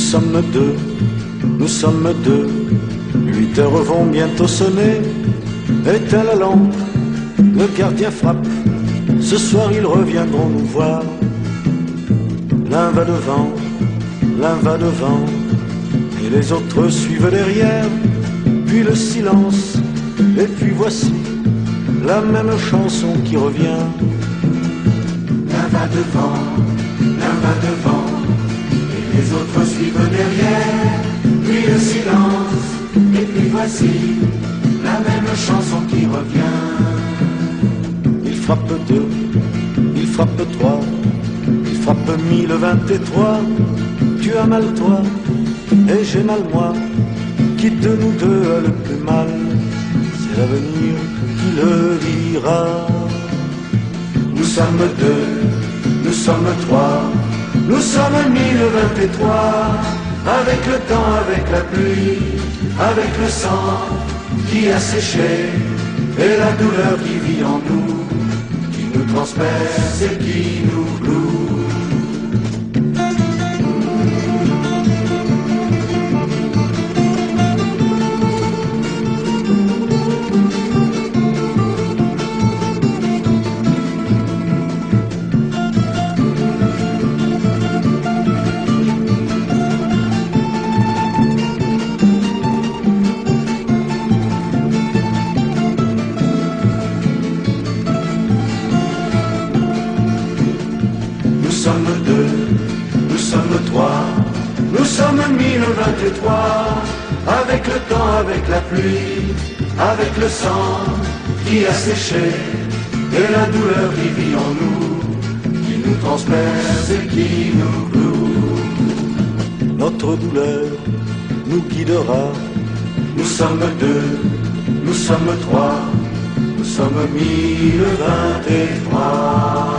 nous sommes deux. 8 heures vont bientôt sonner. Éteins la lampe, le gardien frappe. Ce soir ils reviendront nous voir. L'un va devant, et les autres suivent derrière. Puis le silence, et puis voici la même chanson qui revient. L'un va devant, et les autres suivent derrière. Puis le silence, et puis voici la même chanson qui revient. Il frappe 2, il frappe 3, il frappe 1023. Tu as mal toi, et j'ai mal moi. Qui de nous deux a le plus mal? C'est l'avenir qui le dira. Nous sommes 2, nous sommes 3, nous sommes 1023. Avec le temps, avec la pluie, avec le sang qui a séché, et la douleur qui vit en nous, qui nous transperce et qui nous cloue. Nous sommes 2, nous sommes 3, nous sommes 1023. Avec le temps, avec la pluie, avec le sang qui a séché, et la douleur qui vit en nous, qui nous transperce et qui nous cloue. Notre douleur nous guidera. Nous sommes 2, nous sommes 3, nous sommes 1023.